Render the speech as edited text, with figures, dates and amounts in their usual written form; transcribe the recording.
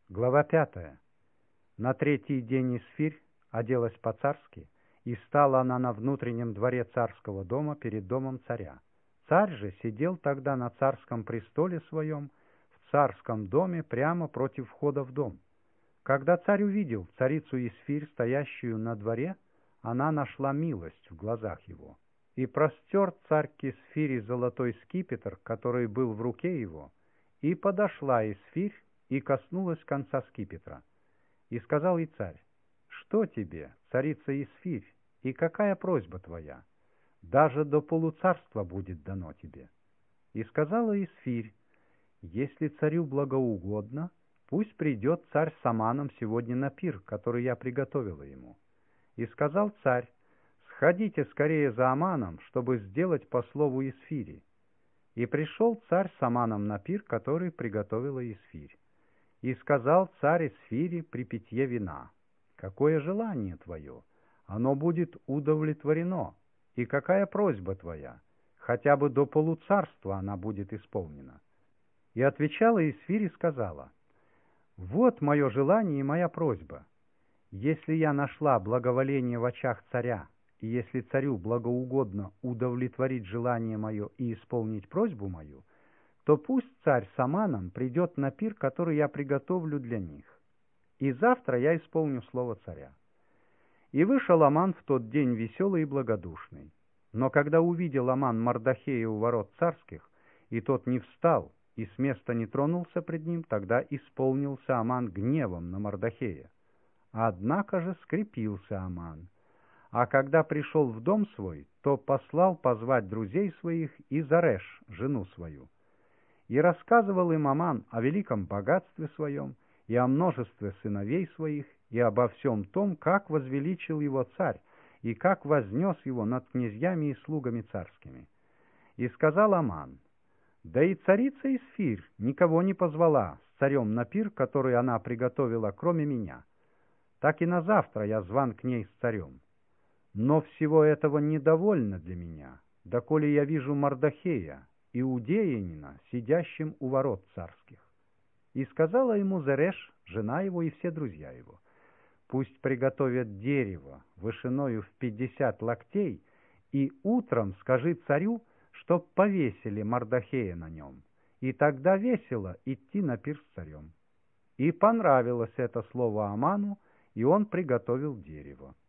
Глава 5. На третий день Исфирь оделась по-царски, и стала она на внутреннем дворе царского дома перед домом царя. Царь же сидел тогда на царском престоле своем, в царском доме прямо против входа в дом. Когда царь увидел царицу Исфирь, стоящую на дворе, она нашла милость в глазах его. И простер царь к Исфири золотой скипетр, который был в руке его, и подошла Исфирь и коснулась конца скипетра. И сказал ей царь: «Что тебе, царица Исфирь, и какая просьба твоя? Даже до полуцарства будет дано тебе». И сказала Исфирь: «Если царю благоугодно, пусть придет царь с Аманом сегодня на пир, который я приготовила ему». И сказал царь: «Сходите скорее за Аманом, чтобы сделать по слову Исфири». И пришел царь с Аманом на пир, который приготовила Исфирь. И сказал царь Исфири при питье вина: «Какое желание твое? Оно будет удовлетворено. И какая просьба твоя? Хотя бы до полуцарства она будет исполнена». И отвечала Исфирь и сказала: «Вот мое желание и моя просьба. Если я нашла благоволение в очах царя, и если царю благоугодно удовлетворить желание мое и исполнить просьбу мою, то пусть царь с Аманом придет на пир, который я приготовлю для них. И завтра я исполню слово царя». И вышел Аман в тот день веселый и благодушный. Но когда увидел Аман Мардохея у ворот царских, и тот не встал и с места не тронулся пред ним, тогда исполнился Аман гневом на Мардохея. Однако же скрепился Аман. А когда пришел в дом свой, то послал позвать друзей своих и Зареш, жену свою. И рассказывал им Аман о великом богатстве своем, и о множестве сыновей своих, и обо всем том, как возвеличил его царь, и как вознес его над князьями и слугами царскими. И сказал Аман: «Да и царица Исфирь никого не позвала с царем на пир, который она приготовила, кроме меня. Так и на завтра я зван к ней с царем. Но всего этого недовольно для меня, доколе я вижу Мардохея, иудеянина, сидящим у ворот царских». И сказала ему Зареш, жена его, и все друзья его: «Пусть приготовят дерево вышиною в 50 локтей, и утром скажи царю, чтоб повесили Мардохея на нем, и тогда весело идти на пир с царем». И понравилось это слово Аману, и он приготовил дерево.